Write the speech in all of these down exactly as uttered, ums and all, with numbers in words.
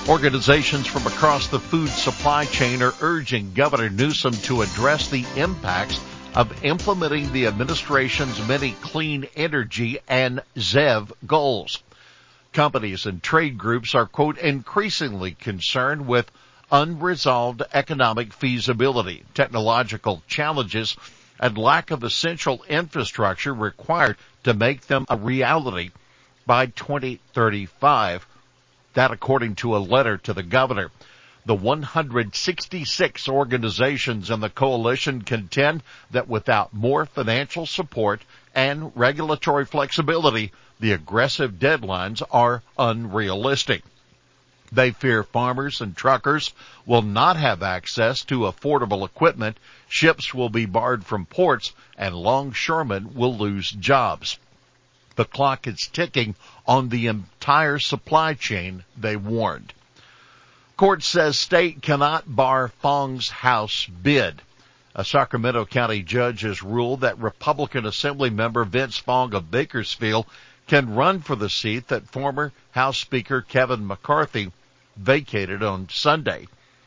Organizations from across the food supply chain are urging Governor Newsom to address the impacts of implementing the administration's many clean energy and Z E V goals. Companies and trade groups are, quote, increasingly concerned with unresolved economic feasibility, technological challenges, and lack of essential infrastructure required to make them a reality by twenty thirty-five. That according to a letter to the governor. The one hundred sixty-six organizations in the coalition contend that without more financial support and regulatory flexibility, the aggressive deadlines are unrealistic. They fear farmers and truckers will not have access to affordable equipment, ships will be barred from ports, and longshoremen will lose jobs. The clock is ticking on the entire supply chain, they warned. Court says state cannot bar Fong's house bid. A Sacramento County judge has ruled that Republican Assembly member Vince Fong of Bakersfield can run for the seat that former House Speaker Kevin McCarthy vacated on Sunday.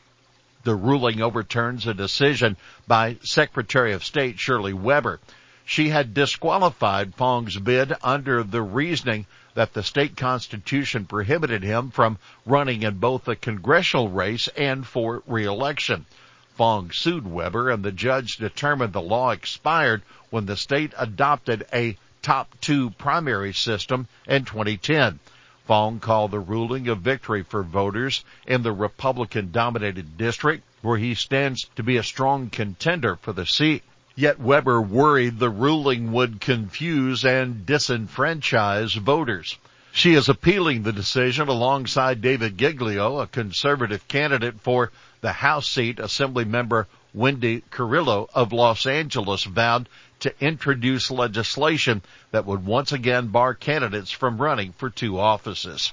The ruling overturns a decision by Secretary of State Shirley Weber. She had disqualified Fong's bid under the reasoning that the state constitution prohibited him from running in both the congressional race and for re-election. Fong sued Weber, and the judge determined the law expired when the state adopted a top two primary system in twenty ten. Fong called the ruling a victory for voters in the Republican-dominated district, where he stands to be a strong contender for the seat. Yet Weber worried the ruling would confuse and disenfranchise voters. She is appealing the decision alongside David Giglio, a conservative candidate for the House seat. Assemblymember Wendy Carrillo of Los Angeles vowed to introduce legislation that would once again bar candidates from running for two offices.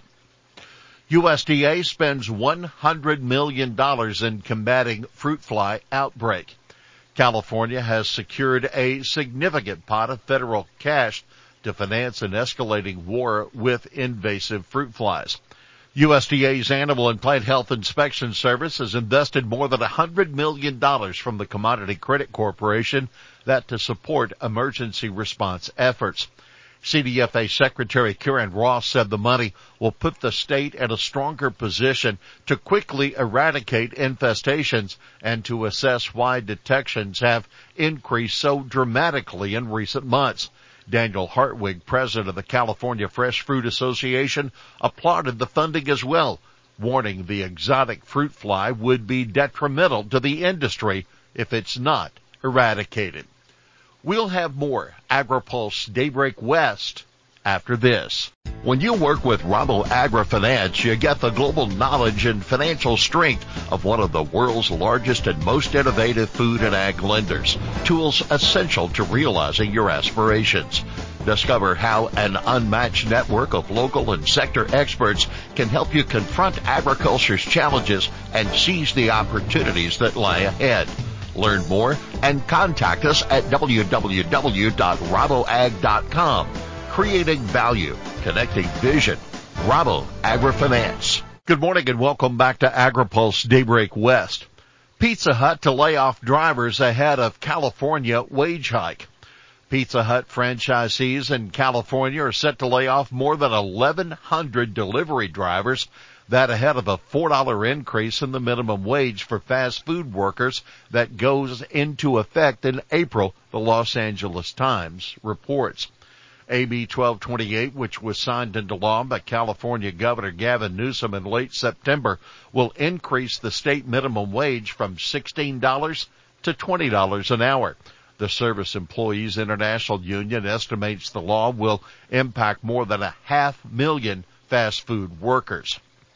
U S D A spends one hundred million dollars in combating fruit fly outbreak. California has secured a significant pot of federal cash to finance an escalating war with invasive fruit flies. U S D A's Animal and Plant Health Inspection Service has invested more than one hundred million dollars from the Commodity Credit Corporation that to support emergency response efforts. C D F A Secretary Karen Ross said the money will put the state in a stronger position to quickly eradicate infestations and to assess why detections have increased so dramatically in recent months. Daniel Hartwig, president of the California Fresh Fruit Association, applauded the funding as well, warning the exotic fruit fly would be detrimental to the industry if it's not eradicated. We'll have more AgriPulse Daybreak West after this. When you work with Rabo AgriFinance, you get the global knowledge and financial strength of one of the world's largest and most innovative food and ag lenders. Tools essential to realizing your aspirations. Discover how an unmatched network of local and sector experts can help you confront agriculture's challenges and seize the opportunities that lie ahead. Learn more and contact us at w w w dot raboag dot com. Creating value, connecting vision. Rabo AgriFinance. Good morning and welcome back to AgriPulse Daybreak West. Pizza Hut to lay off drivers ahead of California wage hike. Pizza Hut franchisees in California are set to lay off more than eleven hundred delivery drivers, that ahead of a four dollars increase in the minimum wage for fast food workers that goes into effect in April, the Los Angeles Times reports. A B twelve twenty-eight, which was signed into law by California Governor Gavin Newsom in late September, will increase the state minimum wage from sixteen dollars to twenty dollars an hour. The Service Employees International Union estimates the law will impact more than a half million fast food workers.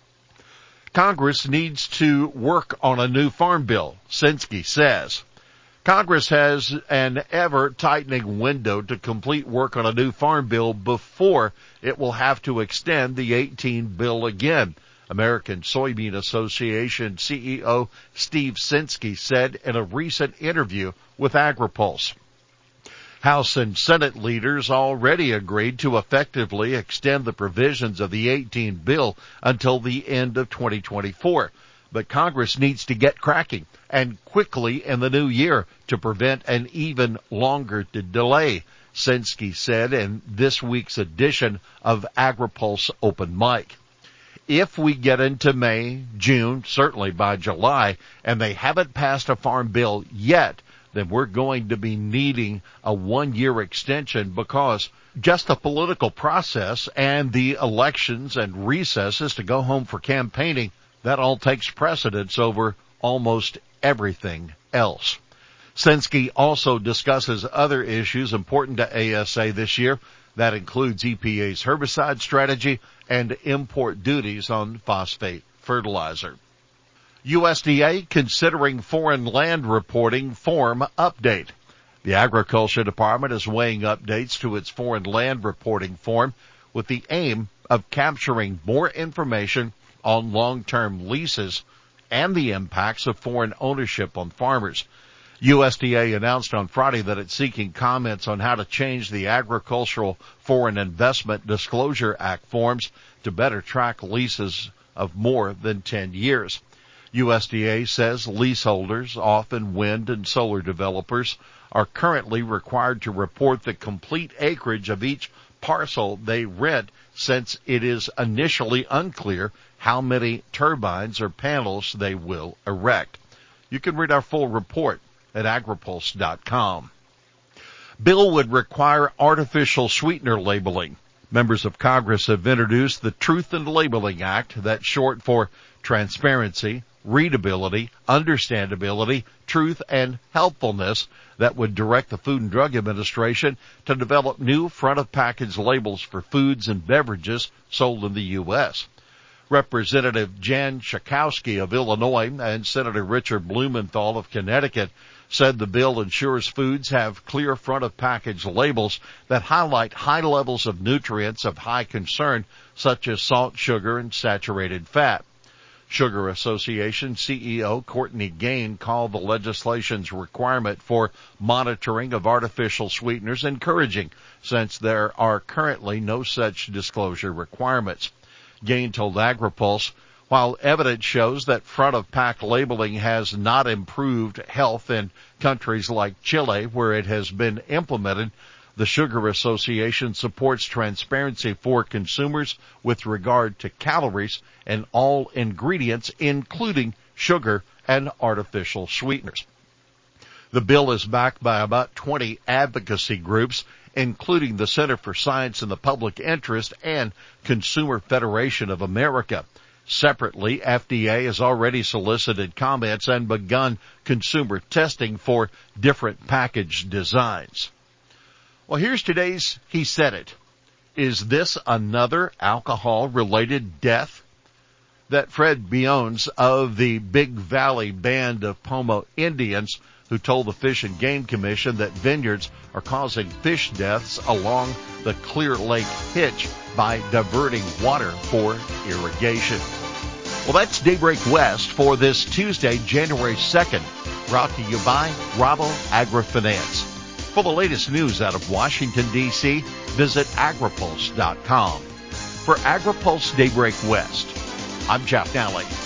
Congress needs to work on a new farm bill, Sinski says. Congress has an ever-tightening window to complete work on a new farm bill before it will have to extend the eighteen bill again. American Soybean Association C E O Steve Sinski said in a recent interview with AgriPulse. House and Senate leaders already agreed to effectively extend the provisions of the eighteen bill until the end of twenty twenty-four. But Congress needs to get cracking, and quickly in the new year, to prevent an even longer delay, Censky said in this week's edition of AgriPulse Open Mic. If we get into May, June, certainly by July, and they haven't passed a farm bill yet, then we're going to be needing a one-year extension, because just the political process and the elections and recesses to go home for campaigning, that all takes precedence over almost everything else. Censky also discusses other issues important to A S A this year. That includes E P A's herbicide strategy and import duties on phosphate fertilizer. U S D A considering foreign land reporting form update. The Agriculture Department is weighing updates to its foreign land reporting form with the aim of capturing more information on long-term leases and the impacts of foreign ownership on farmers. U S D A announced on Friday that it's seeking comments on how to change the Agricultural Foreign Investment Disclosure Act forms to better track leases of more than ten years. U S D A says leaseholders, often wind and solar developers, are currently required to report the complete acreage of each parcel they rent, since it is initially unclear how many turbines or panels they will erect. You can read our full report at agripulse dot com. Bill would require artificial sweetener labeling. Members of Congress have introduced the Truth in Labeling Act, that's short for transparency, readability, understandability, truth, and helpfulness, that would direct the Food and Drug Administration to develop new front-of-package labels for foods and beverages sold in the U S Representative Jan Schakowsky of Illinois and Senator Richard Blumenthal of Connecticut said the bill ensures foods have clear front-of-package labels that highlight high levels of nutrients of high concern, such as salt, sugar, and saturated fat. Sugar Association C E O Courtney Gain called the legislation's requirement for monitoring of artificial sweeteners encouraging, since there are currently no such disclosure requirements. Gain told AgriPulse, while evidence shows that front-of-pack labeling has not improved health in countries like Chile, where it has been implemented, the Sugar Association supports transparency for consumers with regard to calories and all ingredients, including sugar and artificial sweeteners. The bill is backed by about twenty advocacy groups, including the Center for Science in the Public Interest and Consumer Federation of America. Separately, F D A has already solicited comments and begun consumer testing for different package designs. Well, here's today's He Said It. Is this another alcohol-related death? That Fred Biones of the Big Valley Band of Pomo Indians, who told the Fish and Game Commission that vineyards are causing fish deaths along the Clear Lake Hitch by diverting water for irrigation. Well, that's Daybreak West for this Tuesday, January second, brought to you by Rabo AgriFinance. For the latest news out of Washington, D C, visit agripulse dot com. For AgriPulse Daybreak West, I'm Jeff Nally.